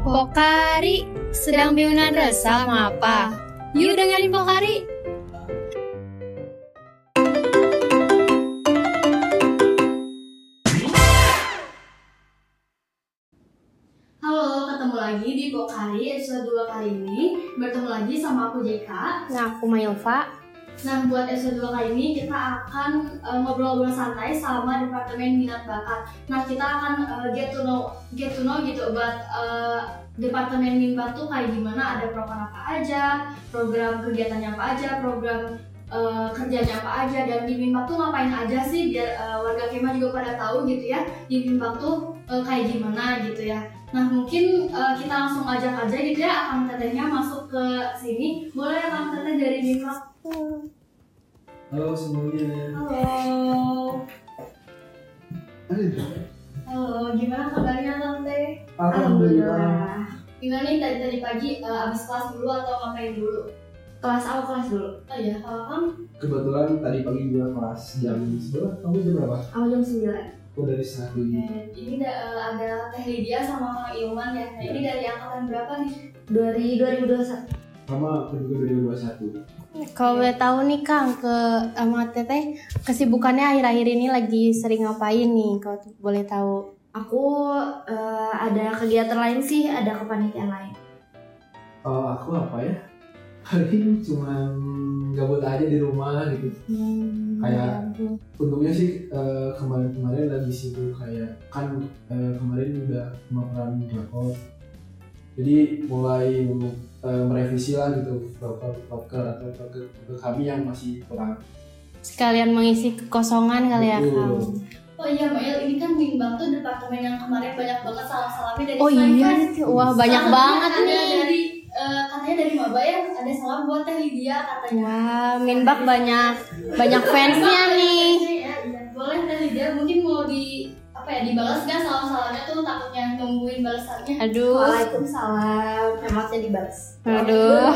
Pokari, sedang bingungan resah mau apa? Yuk dengerin Pokari. Halo, ketemu lagi di Pokari episode 2 kali ini. Bertemu lagi sama aku JK. Nah, aku Mayova. Nah, buat episode 2 kali ini kita akan ngobrol-ngobrol santai sama Departemen Minat Bakat. Nah, kita akan get to know gitu buat Departemen Minat tuh kayak gimana, ada program apa aja, program kegiatannya apa aja, program kerjanya apa aja, dan di Minbak tuh ngapain aja sih biar warga Kema juga pada tahu gitu ya di Minbak tuh kayak gimana gitu ya. Nah, mungkin kita langsung ajak aja gitu ya Akang Tetehnya masuk ke sini. Boleh ya Akang Teteh dari Minbak? Halo semuanya. Halo. Halo, gimana kabarnya Tante? Alhamdulillah. Gimana nih tadi pagi abis kelas dulu atau ngapain dulu? Kelas dulu. Oh iya, kalau kamu? Kebetulan tadi pagi gua kelas jam berapa? Kamu jam berapa? Awal jam 9. Aku dari setengah tujuh. Ini ada Teh Lydia sama Kang Ilman ya. Nah, ini dari angkatan berapa nih? Dari 2021. Sama aku juga 2021. Kalau boleh tahu nih Kang, sama Teteh kesibukannya akhir-akhir ini lagi sering ngapain nih? Kalau boleh tahu. Aku ada kegiatan lain sih, ada kepanitiaan lain. Aku apa ya? Paling cuma gabut aja di rumah gitu. Kayak untungnya sih kemarin lagi sibuk kayak kan kemarin udah pemaparan rapor. Jadi mulai merevisi lah gitu proker atau proker kami yang masih kurang. Sekalian mengisi kekosongan kali ya Kang. Oh iya Mael, ini kan Minbak tuh departemen yang kemarin banyak banget salam-salamnya dari Oh iya, wah banyak Salamnya banget ada nih. dari katanya dari Maba ya, ada salam buat Teh Lydia katanya. Wah, Minbak banyak fansnya nih. Iya. Boleh Teh Lydia, mungkin mau dibalas gak salam-salamnya tuh, takutnya nungguin balasannya. Aduh. Waalaikumsalam. Memangnya dibalas. Aduh.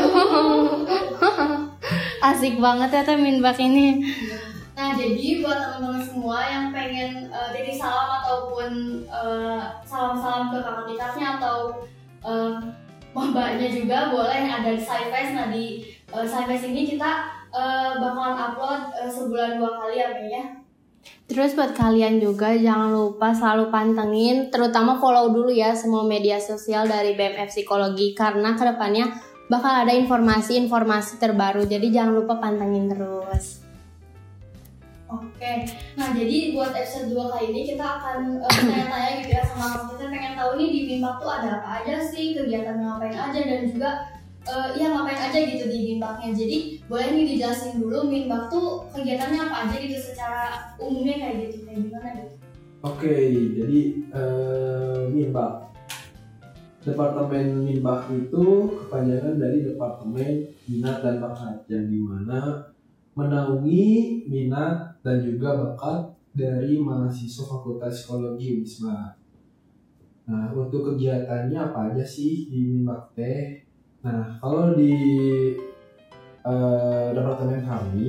Asik banget ya Teh Minbak ini. Nah, jadi buat teman-teman semua yang pengen titip salam ataupun salam-salam ke kakak tingkatnya atau mabanya juga boleh, ada di Sci-Fest. Nah, di Sci-Fest ini kita bakalan upload sebulan 2 kali ya kayaknya. Terus buat kalian juga jangan lupa selalu pantengin, terutama follow dulu ya semua media sosial dari BMF Psikologi, karena kedepannya bakal ada informasi-informasi terbaru, jadi jangan lupa pantengin terus. Oke, nah jadi buat episode 2 kali ini kita akan tanya-tanya gitu ya sama kita, pengen tahu nih di Minbak tuh ada apa aja sih, kegiatan ngapain aja, dan juga ngapain aja gitu di Minbaknya. Jadi boleh nih dijelasin dulu Minbak tuh kegiatannya apa aja gitu secara umumnya kayak gimana gitu. Oke, jadi Minbak. Departemen Minbak itu kepanjangan dari Departemen Minat dan Bakat, yang dimana menaungi minat dan juga bakat dari mahasiswa Fakultas Psikologi Wisma. Nah, untuk kegiatannya apa aja sih di Minbak teh? Nah, kalau di departemen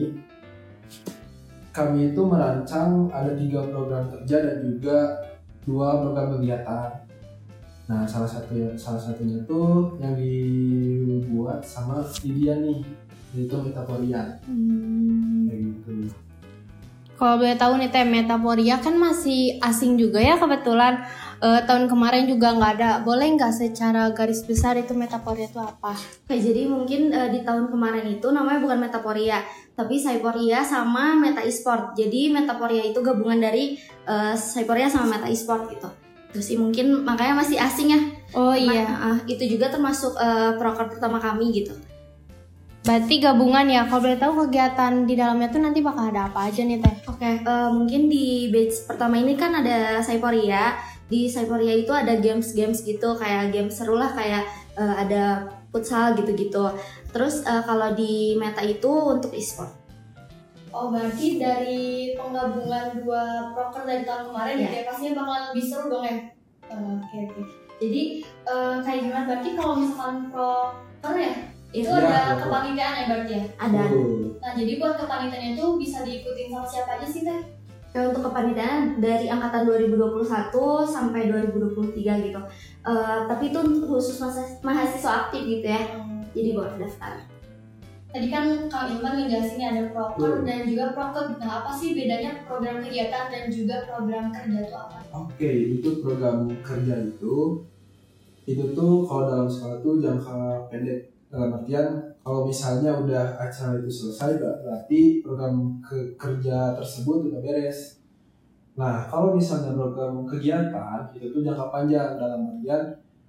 kami itu merancang ada 3 program kerja dan juga 2 program kegiatan. Nah, salah satunya tuh yang dibuat sama Lydia nih, yaitu Metaporia. Kayak gitu. Kalau boleh tahu nih Teh, Metaporia kan masih asing juga ya kebetulan. Tahun kemarin juga nggak ada. Boleh nggak secara garis besar itu Metaporia itu apa? Oke, jadi mungkin di tahun kemarin itu namanya bukan Metaporia, tapi Saiporia sama Meta Esport. Jadi Metaporia itu gabungan dari Saiporia sama Meta Esport gitu. Terus sih mungkin makanya masih asing ya. Oh iya. Itu juga termasuk proker pertama kami gitu. Berarti gabungan ya. Kalau boleh tahu kegiatan di dalamnya tuh nanti bakal ada apa aja nih Teh? Oke, mungkin di batch pertama ini kan ada Saiporia. Di Saiporia itu ada games gitu, kayak game seru lah, kayak ada futsal gitu-gitu. Terus kalau di Meta itu untuk e-sport. Oh, berarti dari penggabungan 2 proker dari tahun kemarin ya pastinya bakalan lebih seru dong ya. Oke. Jadi kayak gimana berarti kalau misalkan proker ya? Itu ada kepanitiaan ya berarti ya? Ada. Nah, jadi buat kepanitiaannya itu bisa diikutin sama siapa aja sih Teh? Kayak untuk kepanitiaan dari angkatan 2021 sampai 2023 gitu. Tapi itu khusus mahasiswa aktif gitu ya. Jadi buat daftar. Tadi kan Kang Ilman ngejelasin ada proker dan juga proker. Nah, apa sih bedanya program kegiatan dan juga program kerja itu apa? Oke, itu program kerja itu tuh kalau dalam sekolah tuh jangka pendek. Dalam artian kalau misalnya udah acara itu selesai berarti program kerja tersebut udah beres. Nah kalau misalnya program kegiatan itu tuh jangka panjang, dalam artian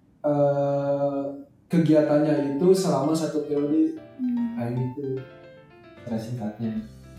kegiatannya itu selama 1 periode kayak gitu cara singkatnya.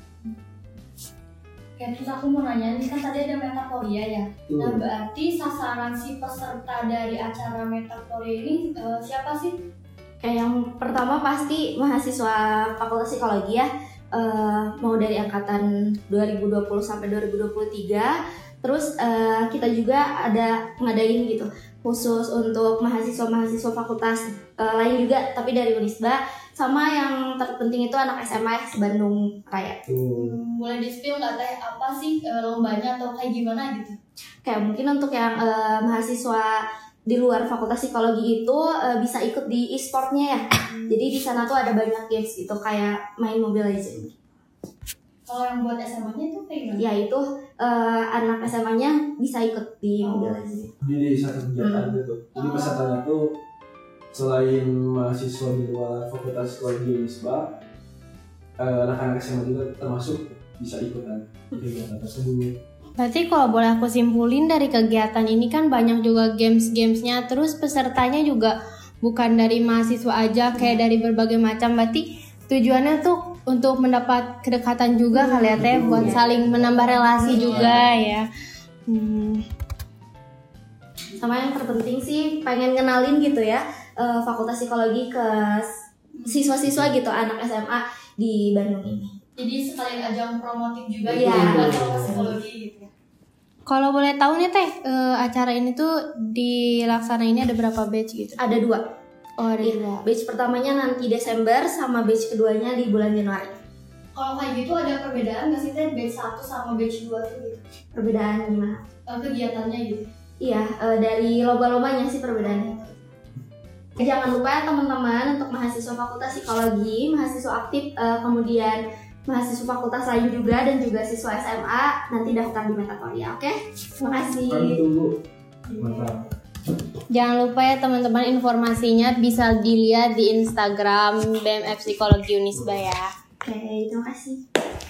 Oke, terus aku mau nanya, ini kan tadi ada Metaporia ya. Nah, berarti sasaran si peserta dari acara Metaporia ini siapa sih? Kayak yang pertama pasti mahasiswa Fakultas Psikologi ya, mau dari angkatan 2020 sampai 2023. Terus kita juga ada ngadain gitu khusus untuk mahasiswa fakultas lain juga, tapi dari Unisba. Sama yang terpenting itu anak SMA Bandung Raya. Boleh di-spill nggak Teh, apa sih lombanya atau kayak gimana gitu? Kayak mungkin untuk yang mahasiswa di luar Fakultas Psikologi itu bisa ikut di e-sportnya ya. Jadi di sana tuh ada banyak games gitu kayak main Mobile Legends. Kalau yang buat SMA-nya itu kayak gimana? Ya itu anak SMA-nya bisa ikut di Mobile Legends. Jadi satu kegiatan gitu. Jadi pesertanya tuh selain mahasiswa di luar Fakultas Psikologi Unisba, anak-anak SMA juga termasuk bisa ikutan kegiatan tersebut. Berarti kalau boleh aku simpulin dari kegiatan ini kan banyak juga games-gamesnya, terus pesertanya juga bukan dari mahasiswa aja, kayak dari berbagai macam. Berarti tujuannya tuh untuk mendapat kedekatan juga kali ya Teh, buat saling menambah relasi juga ya. Sama yang terpenting sih pengen kenalin gitu ya Fakultas Psikologi ke siswa-siswa gitu, anak SMA di Bandung ini. Jadi sekalian ajang promotif juga Iya. gitu buat Fakultas Psikologi gitu ya. Kalau boleh tahu nih Teh, acara ini tuh dilaksanainnya ada berapa batch gitu? Ada 2. Oh ada Iya, 2. batch pertamanya nanti Desember sama batch keduanya di bulan Januari. Kalau kayak gitu ada perbedaan nggak sih Teh, batch 1 sama batch 2 tuh gitu? Perbedaan gimana? Kegiatannya gitu. Iya, dari lomba-lombanya sih perbedaannya. Jangan lupa ya teman-teman, untuk mahasiswa Fakultas Psikologi, mahasiswa aktif, kemudian mahasiswa fakultas lain juga dan juga siswa SMA nanti daftar di Metaporia, oke? Terima kasih. Kami tunggu. Mantap. Jangan lupa ya teman-teman, informasinya bisa dilihat di Instagram BMF Psikologi Unisba ya. Oke, terima kasih.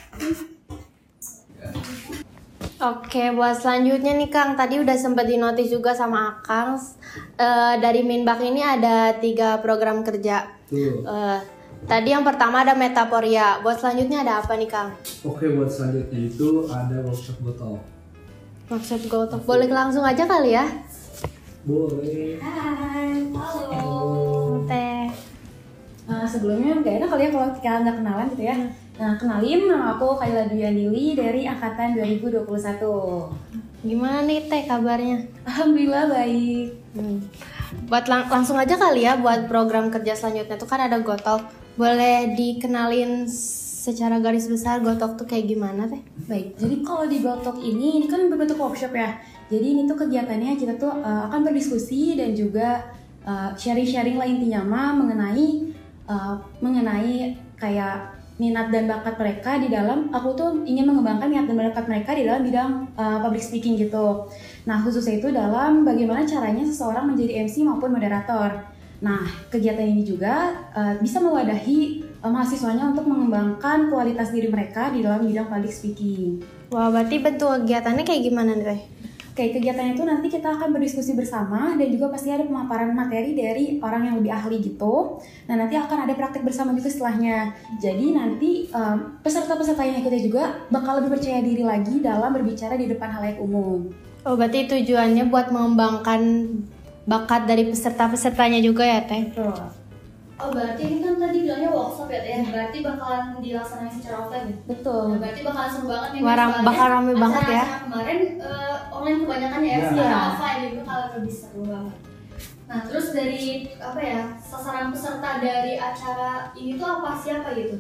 Oke, buat selanjutnya nih Kang, tadi udah sempat dinotis juga sama Akang. Dari Minbak ini ada 3 program kerja. Tadi yang pertama ada Metaporia. Buat selanjutnya ada apa nih Kang? Oke, buat selanjutnya itu ada workshop Gotalk. Workshop Gotalk. Boleh langsung aja kali ya? Boleh. Hai. Halo. Teh. Sebelumnya nggak enak kali ya kalau kita nggak kenalan gitu ya. Nah, kenalin, nama aku Kayla Duyandili dari angkatan 2021. Gimana nih Teh kabarnya? Alhamdulillah baik. Buat langsung aja kali ya buat program kerja selanjutnya tuh kan ada Gotalk. Boleh dikenalin secara garis besar Gotalk tuh kayak gimana Teh? Baik, jadi kalau di Gotalk ini kan berbentuk workshop ya. Jadi ini tuh kegiatannya kita tuh akan berdiskusi dan juga sharing-sharing lah intinya mah mengenai kayak minat dan bakat mereka di dalam, aku tuh ingin mengembangkan minat dan bakat mereka di dalam bidang public speaking gitu. Nah, khususnya itu dalam bagaimana caranya seseorang menjadi MC maupun moderator. Nah, kegiatan ini juga bisa mewadahi mahasiswanya untuk mengembangkan kualitas diri mereka di dalam bidang public speaking. Wah, berarti bentuk kegiatannya kayak gimana nih Teh? Oke, kegiatan itu nanti kita akan berdiskusi bersama dan juga pasti ada pemaparan materi dari orang yang lebih ahli gitu. Nah, nanti akan ada praktek bersama juga setelahnya. Jadi nanti peserta-peserta yang ikutnya juga bakal lebih percaya diri lagi dalam berbicara di depan halayak umum. Oh, berarti tujuannya buat mengembangkan bakat dari peserta-pesertanya juga ya Teh? Betul. Oh, berarti ini kan tadi bilangnya workshop ya Teh. Berarti bakalan dilaksanakan secara offline ya? Betul. Nah, berarti bakalan seru banget nih. Bakal rame banget ya. Acara kemarin online kebanyakan ya, sekarang offline jadi bakalan lebih seru banget. Nah, terus dari apa ya, sasaran peserta dari acara ini tuh apa, siapa gitu?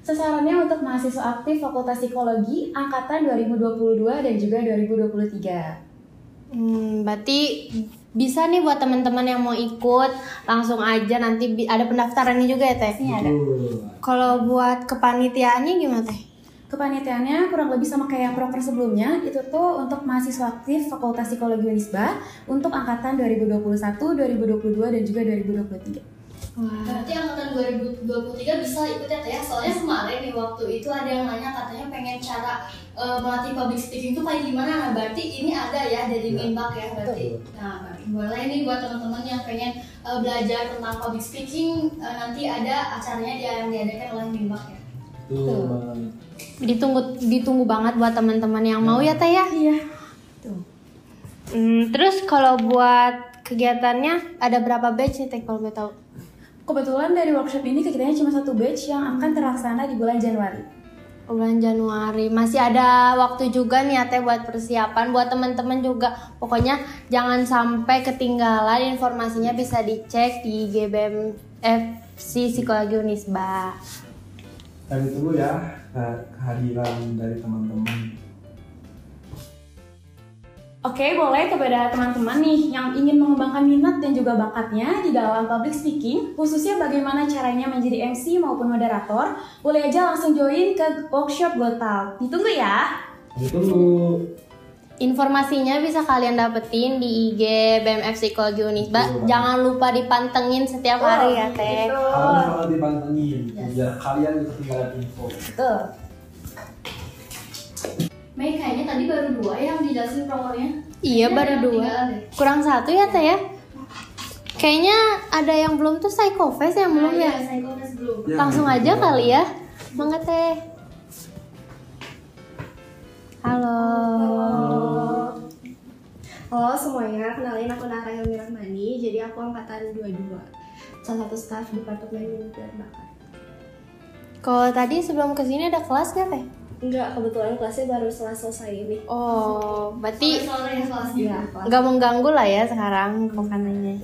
Sasarannya untuk mahasiswa aktif Fakultas Psikologi angkatan 2022 dan juga 2023. Berarti bisa nih buat teman-teman yang mau ikut, langsung aja, nanti ada pendaftarannya juga ya Teh? Ini ada. Kalau buat kepanitiaannya gimana Teh? Kepanitiaannya kurang lebih sama kayak proker sebelumnya, itu tuh untuk mahasiswa aktif Fakultas Psikologi Unisba untuk angkatan 2021, 2022 dan juga 2023. Berarti angkatan 2023 bisa ikut ya Teh ya? Soalnya kemarin nih waktu itu ada yang nanya katanya pengen cara melatih public speaking itu kayak gimana. Nah berarti ini ada ya dari Minbak ya berarti. Nah boleh nih buat teman-teman yang pengen belajar tentang public speaking, nanti ada acaranya yang diadakan oleh Minbak ya. Ditunggu banget buat teman-teman yang mau ya Teh ya? Iya. Terus kalau buat kegiatannya ada berapa batch nih Teh kalau gue tahu? Kebetulan dari workshop ini kegiatannya cuma 1 batch yang akan terlaksana di bulan Januari. Bulan Januari, masih ada waktu juga nih ya Teh buat persiapan, buat teman-teman juga. Pokoknya jangan sampai ketinggalan, informasinya bisa dicek di BMFC Psikologi Unisba. Kami tunggu ya kehadiran dari teman-teman. Oke, boleh kepada teman-teman nih yang ingin mengembangkan minat dan juga bakatnya di dalam public speaking, khususnya bagaimana caranya menjadi MC maupun moderator, boleh aja langsung join ke workshop Gotal. Ditunggu ya. Ditunggu. Informasinya bisa kalian dapetin di IG BMFC Psikologi Unisba. Jangan lupa dipantengin setiap hari ya Teh. Harus dipantengin biar kalian ketinggalan info. Betul. Mei kayaknya tadi baru 2 yang dijelasin prokernya. Iya baru 2. Kurang 1 ya Teh ya? Kayaknya ada yang belum tuh Psychoface yang belum ya? Psychoface belum. Langsung aja kali ya. Mangga Teh. Halo. Halo semuanya, kenalin aku Nara Hilmi Rahmani. Jadi aku angkatan 22, salah satu staf Departemen Minat dan Bakat. Kalau tadi sebelum kesini ada kelas nggak Teh? Enggak, kebetulan kelasnya baru selesai ini. Oh, berarti Sore kelas Iya, kelas. nggak mengganggu lah ya sekarang makanannya.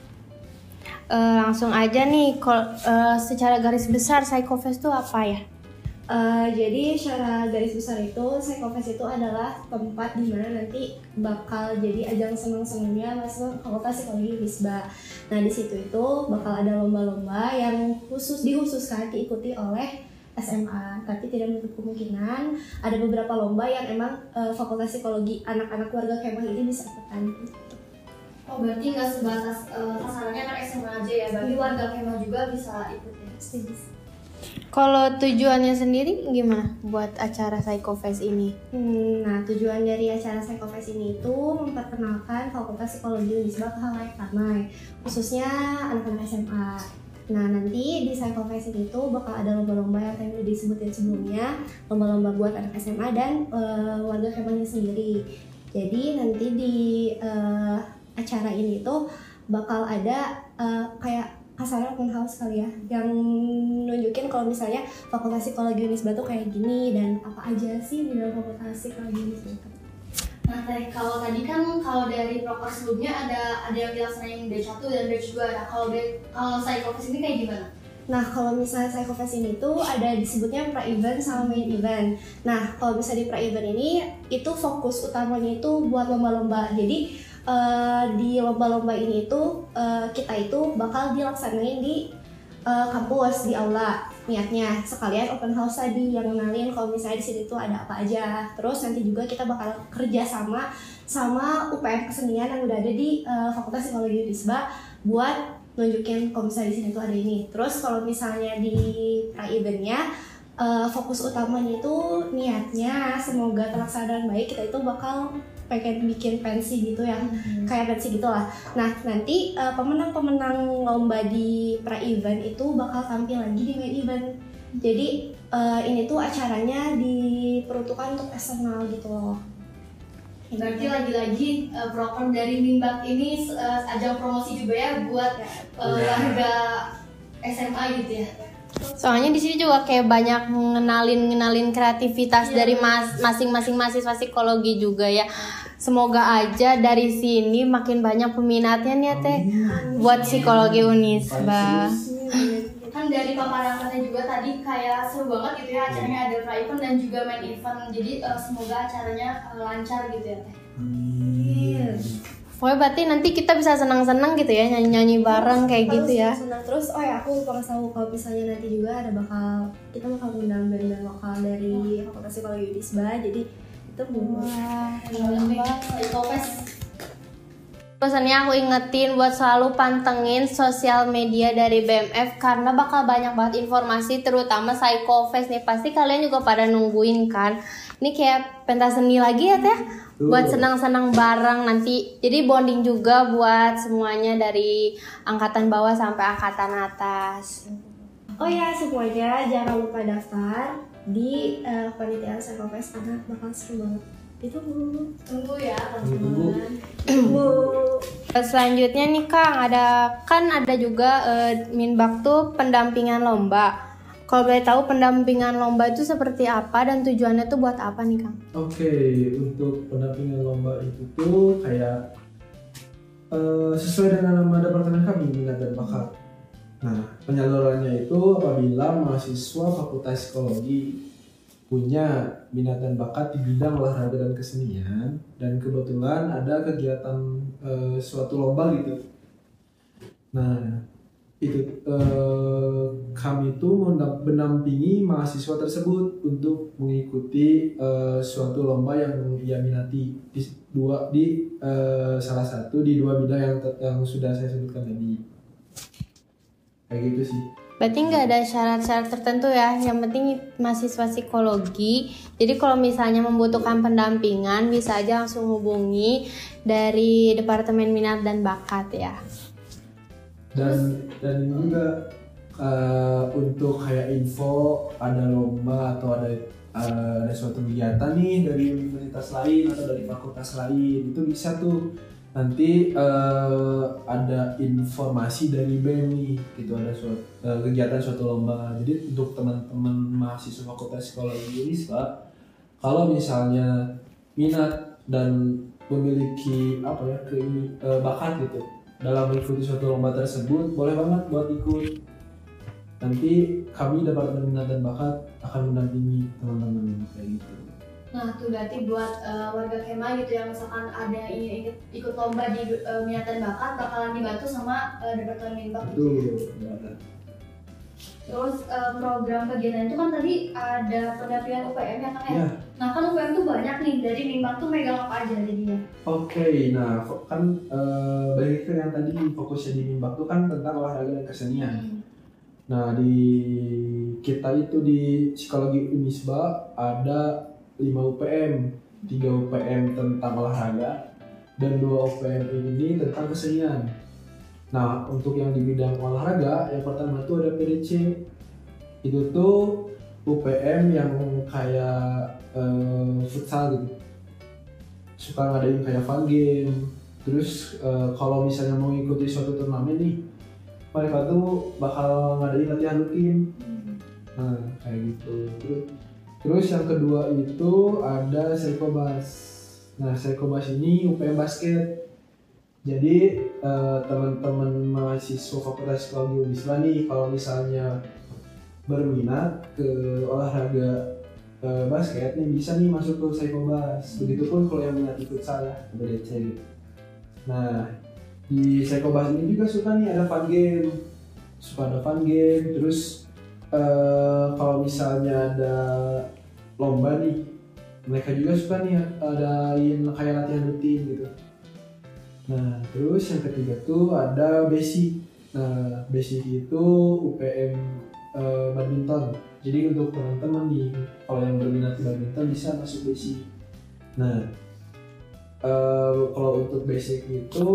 Langsung aja nih, secara garis besar Psychoface itu apa ya? Jadi secara garis besar itu Psychoface itu adalah tempat di mana nanti bakal jadi ajang senang-senangnya mahasiswa Fakultas Psikologi Unisba. Nah di situ itu bakal ada lomba-lomba yang dihususkan diikuti oleh SMA, tapi tidak menutup kemungkinan ada beberapa lomba yang emang Fakultas Psikologi anak-anak keluarga Kemah ini bisa ikutan. Oh berarti nggak sebatas sasarannya anak SMA aja ya, berarti warga Kemah juga bisa ikut ya? Kalau tujuannya sendiri gimana buat acara Psychoface ini? Nah tujuan dari acara Psychoface ini itu memperkenalkan Fakultas Psikologi Unisba ke halayak ramai, khususnya anak-anak SMA. Nah nanti di Psychoface ini tuh bakal ada lomba-lomba yang tadi udah disebutin sebelumnya, lomba-lomba buat anak SMA dan warga Kemahnya sendiri. Jadi nanti di acara ini tuh bakal ada kayak kasarnya open house kali ya, yang nunjukin kalau misalnya Fakultas Psikologi Unisba tuh kayak gini dan apa aja sih di dalam Fakultas Psikologi Unisba. Nah Teh, kalau tadi kan kalau dari proker sebelumnya ada yang dilaksanain batch 1 dan batch 2. Nah kalau Psychoface ini kayak gimana? Nah kalau misalnya Psychoface ini tuh ada disebutnya pra-event sama main event. Nah kalau misalnya di pra-event ini itu fokus utamanya itu buat lomba-lomba. Jadi di lomba-lomba ini tuh kita itu bakal dilaksanain di kampus, di aula niatnya. Sekalian open house tadi yang ngenalin kalau misalnya di sini tuh ada apa aja. Terus nanti juga kita bakal kerja sama UPM Kesenian yang udah ada di Fakultas Psikologi Unisba buat nunjukin kalau misalnya di sini tuh ada ini. Terus kalau misalnya di pra-eventnya fokus utamanya itu niatnya semoga terlaksana dengan baik. Kita itu bakal pengen bikin pensi gitu ya, kayak pensi gitulah. Nah nanti pemenang-pemenang lomba di pra-event itu bakal tampil lagi di main event. Jadi ini tuh acaranya diperuntukkan untuk eksternal gitu loh. Berarti lagi-lagi proker dari Minbak ini ajang promosi juga ya buat warga SMA gitu ya. Soalnya di sini juga kayak banyak ngenalin kreativitas dari masing-masing mahasiswa psikologi juga ya. Semoga aja dari sini makin banyak peminatnya nih ya Teh buat Psikologi Unisba. Kan dari paparan katanya juga tadi kayak seru banget gitu ya acaranya, ada pra event dan juga main event. Jadi semoga acaranya lancar gitu ya Teh. Pokoknya berarti nanti kita bisa senang-senang gitu ya, nyanyi-nyanyi bareng kayak gitu ya. Senang terus. Oh ya, aku lupa ngasih tahu kalau misalnya nanti juga kita bakal undang band-band lokal dari Fakultas Psikologi Unisba. Jadi itu Pesannya aku ingetin buat selalu pantengin sosial media dari BMF karena bakal banyak banget informasi, terutama Psychofest nih. Pasti kalian juga pada nungguin kan. Ini kayak pentas seni lagi ya Teh, buat senang-senang bareng nanti. Jadi bonding juga buat semuanya dari angkatan bawah sampai angkatan atas. Oh ya, semuanya jangan lupa daftar di panitiaan Psychofest karena bakal seru banget. Itu Tunggu ya Tunggu. Selanjutnya nih Kang, ada juga Minbak tuh pendampingan lomba. Kalau boleh tahu pendampingan lomba itu seperti apa dan tujuannya tuh buat apa nih Kang? Oke, untuk pendampingan lomba itu tuh kayak sesuai dengan nama departemen kami, minat dan bakat. Nah, penyalurannya itu apabila mahasiswa Fakultas Psikologi punya minat dan bakat di bidang olahraga dan kesenian, dan kebetulan ada kegiatan suatu lomba gitu. Nah, itu kami tuh mendampingi mahasiswa tersebut untuk mengikuti suatu lomba yang ia minati di salah satu di dua bidang yang sudah saya sebutkan tadi. Kayak gitu sih. Berarti nggak ada syarat-syarat tertentu ya, yang penting mahasiswa psikologi. Jadi kalau misalnya membutuhkan pendampingan bisa aja langsung hubungi dari Departemen Minat dan Bakat ya. Dan ini juga untuk kayak info ada lomba atau ada suatu kegiatan nih dari universitas lain atau dari fakultas lain, itu bisa tuh nanti ada informasi dari BEM nih, gitu, ada kegiatan suatu lomba. Jadi untuk teman-teman mahasiswa Fakultas Psikologi Unisba, kalau misalnya minat dan memiliki bakat gitu dalam mengikuti suatu lomba tersebut, boleh banget buat ikut. Nanti kami Departemen Minat dan Bakat akan mendampingi teman-teman kayak gitu. Nah tuh berarti buat warga Kema gitu yang misalkan ada ingin ikut lomba di minat dan bakat, bakalan dibantu sama Departemen Minbak. Betul. Terus program kegiatan itu kan tadi ada pendampingan UPM ya Kang ya? Nah kan UPM tuh banyak nih, dari Minbak tuh megang apa aja jadinya? Oke, nah kan balik ke yang tadi fokusnya di Minbak tuh kan tentang olahraga dan kesenian. Nah di kita itu di Psikologi Unisba ada 5 UPM, 3 UPM tentang olahraga, dan 2 UPM ini tentang kesenian. Nah, untuk yang di bidang olahraga, yang pertama tuh ada PDC. Itu tuh UPM yang kayak futsal gitu. Suka ngadain kayak fun game. Terus kalau misalnya mau ikuti suatu turnamen nih, mereka tuh bakal ngadain latihan rutin. Nah, kayak gitu. Terus yang kedua itu ada Psychobas. Nah, Psychobas ini UPM basket. Jadi teman-teman mahasiswa Fakultas Psikologi Unisba nih, kalau misalnya berminat ke olahraga basket nih, bisa nih masuk ke Psychobas. Begitupun kalau yang minat ikut saya BDC. Nah, di Psychobas ini juga suka nih ada fun game. Terus kalau misalnya ada lomba nih, mereka juga suka nih adain kayak latihan rutin gitu. Nah, terus yang ketiga tuh ada basic. Nah, basic itu UPM badminton. Jadi untuk teman-teman nih, kalau yang berminat badminton bisa masuk basic. Nah, kalau untuk basic itu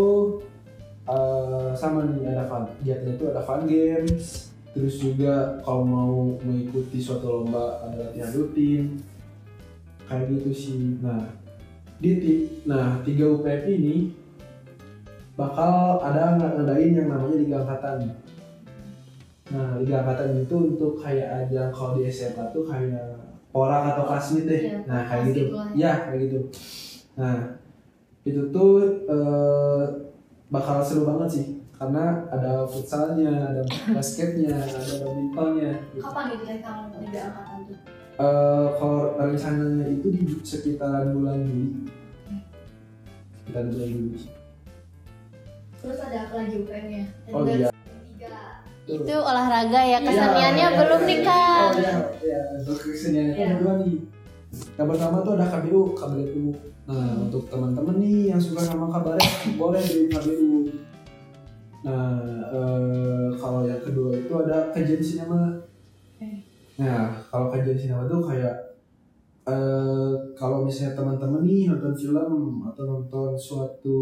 sama nih, ada fun. Kegiatannya itu ada fun games. Terus juga kalau mau mengikuti suatu lomba ada latihan rutin, kayak gitu sih. Nah, 3 UPM ini bakal ada ngadain yang namanya Liga Angkatan. Nah, Liga Angkatan itu untuk kayak ajang, kalau di SMA tuh kayak porak atau kasmit deh. Nah, kayak gitu. Ya, kayak gitu. Nah, itu tuh bakal seru banget sih. karena ada futsalnya, ada basketnya, ada badmintonnya. Kapan itu teh Kang liga angkatan tuh? Kalau rencananya itu di sekitaran bulan Juli. Sekitar bulan Juli. Terus ada apa lagi UPM-nya? Oh iya. Itu olahraga ya, keseniannya belum nih Kang. Iya, untuk keseniannya kan kedua nih. Yang pertama tuh ada KBU. Nah, untuk teman-teman nih yang suka sama kabaret boleh di KBU. Nah, kalau yang kedua itu ada kajian sinema. Nah, kalau kajian sinema tuh kayak kalau misalnya teman-teman nih nonton film atau nonton suatu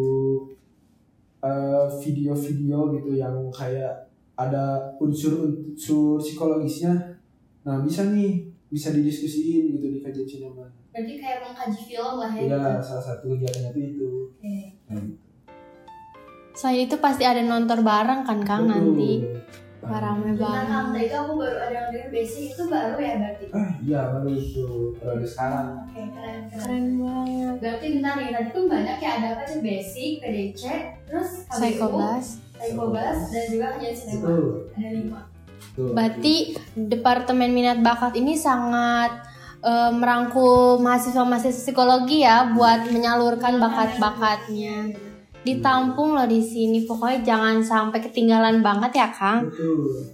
video-video gitu yang kayak ada unsur psikologisnya, nah bisa didiskusiin gitu di kajian sinema. Berarti kayak mengkaji film lah ya? Iya, Gitu. salah satu kegiatannya itu. Nah, Selain itu pasti ada nonton bareng kan Kang nanti. Rame Nah Kang, banget. tadi aku baru ada yang denger basic itu baru ya berarti? Iya baru itu periode sekarang. Oke, keren. Keren banget. Berarti bentar nih, tadi tuh banyak ya, ada apa sih? Basic, PDC, terus KBU, Psychobas, dan juga kajian sinema. Betul. Ada 5. Betul. Berarti Departemen Minat Bakat ini sangat merangkul mahasiswa-mahasiswa psikologi ya buat menyalurkan bakat-bakatnya. Ditampung loh di sini. Pokoknya jangan sampai ketinggalan banget ya, Kang. Betul.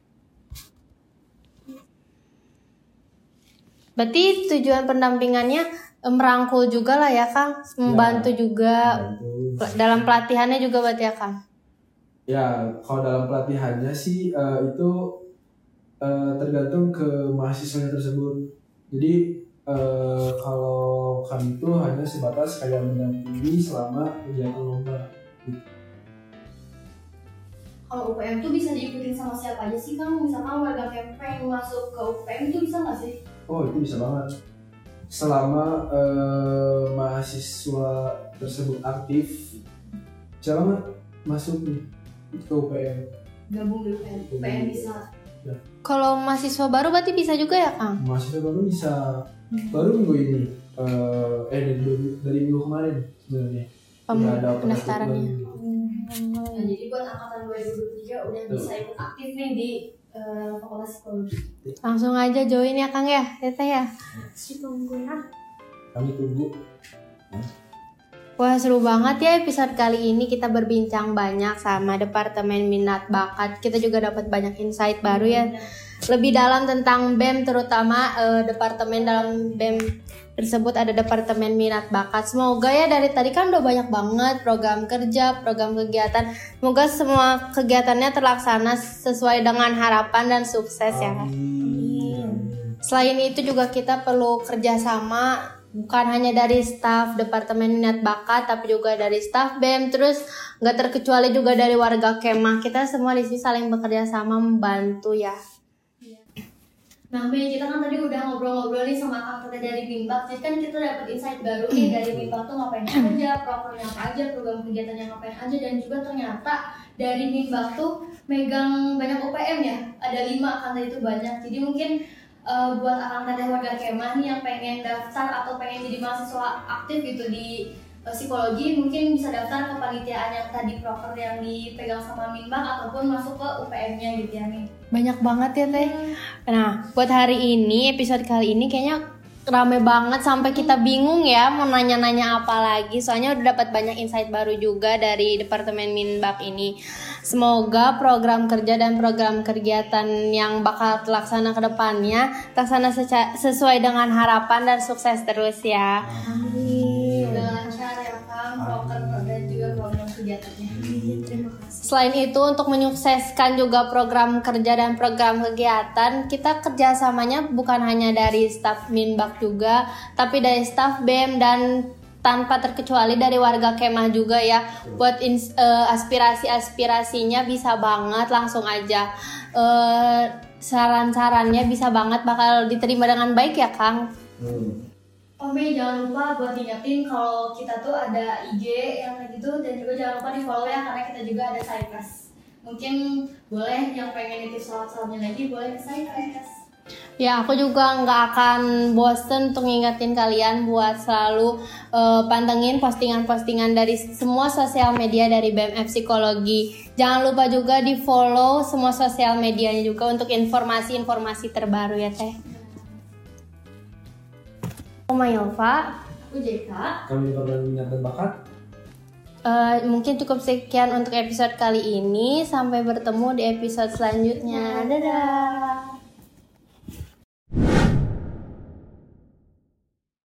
Berarti tujuan pendampingannya merangkul juga lah ya, Kang. Membantu juga Betul. dalam pelatihannya juga berarti ya, Kang. Ya, kalau dalam pelatihannya sih itu tergantung ke mahasiswanya tersebut. Jadi kalau kami itu hanya sebatas kayak mendampingi selama kegiatan lomba. Kalau UPM tuh bisa diikutin sama siapa aja sih Kang? Misalkan warga camping masuk ke UPM itu bisa nggak sih? Oh itu bisa banget. Selama mahasiswa tersebut aktif, bisa banget masuk nih ke UPM. Gabung di UPM, UPM bisa. Kalau mahasiswa baru berarti bisa juga ya, Kang? Mahasiswa baru bisa. Baru minggu ini, dari minggu kemarin sebenarnya. Udah ada Pendaftarannya. gitu. Nah, jadi buat angkatan 2023 udah bisa ikut aktif nih di Fakultas Psikologi. Langsung aja join ya, Kang ya, Teteh ya. Tunggu ya. Kami tunggu. Wah, seru banget ya episode kali ini. Kita berbincang banyak sama Departemen Minat Bakat. Kita juga dapat banyak insight baru ya. Lebih dalam tentang BEM, terutama departemen dalam BEM tersebut ada Departemen Minat Bakat. Semoga ya dari tadi kan udah banyak banget program kerja, program kegiatan. Semoga semua kegiatannya terlaksana sesuai dengan harapan dan sukses ya. Selain itu juga kita perlu kerjasama, bukan hanya dari staf Departemen Minat Bakat, tapi juga dari staf BEM, terus nggak terkecuali juga dari warga kemah. Kita semua di sini saling bekerja sama membantu ya. Nah, Mei, kita kan tadi udah ngobrol-ngobrol nih sama Kang Teteh dari Bimbak. Jadi kan kita dapat insight baru nih dari Bimbak tuh ngapain aja, prokernya apa aja, program kegiatannya ngapain aja, dan juga ternyata dari Bimbak tuh megang banyak UPM ya. Ada 5 kan tadi itu banyak. Jadi mungkin buat Akang Teteh warga kemah nih yang pengen daftar atau pengen jadi mahasiswa aktif gitu di psikologi, mungkin bisa daftar ke panitiaan yang tadi proker yang dipegang sama Minbak ataupun masuk ke UPM-nya gitu ya nih. Banyak banget ya Teh. Nah, buat hari ini, episode kali ini kayaknya rame banget sampai kita bingung ya mau nanya-nanya apa lagi. Soalnya udah dapat banyak insight baru juga dari Departemen Minbak ini. Semoga program kerja dan program kegiatan yang bakal terlaksana ke depannya terlaksana sesuai dengan harapan dan sukses terus ya. Amin. Udah lancar ya Kang, proker dan juga program kegiatannya. Terima kasih. Selain itu untuk menyukseskan juga program kerja dan program kegiatan, kita kerjasamanya bukan hanya dari staf Minbak juga, tapi dari staf BEM dan tanpa terkecuali dari warga kemah juga ya. Buat aspirasi-aspirasinya bisa banget langsung aja. Saran-sarannya bisa banget bakal diterima dengan baik ya Kang. Oh Mei, jangan lupa buat ingetin kalau kita tuh ada IG yang kayak gitu, dan juga jangan lupa di follow ya karena kita juga ada Sidecast. Mungkin boleh yang pengen nitip salat-salatnya lagi boleh ke Sidecast. Ya, aku juga nggak akan bosen untuk ngingetin kalian buat selalu pantengin postingan-postingan dari semua sosial media dari BMF Psikologi. Jangan lupa juga di follow semua sosial medianya juga untuk informasi-informasi terbaru ya Teh. Aku Mayova. Aku Jeka. Kami Departemen Minat dan Bakat. Mungkin cukup sekian untuk episode kali ini. Sampai bertemu di episode selanjutnya. Dadah.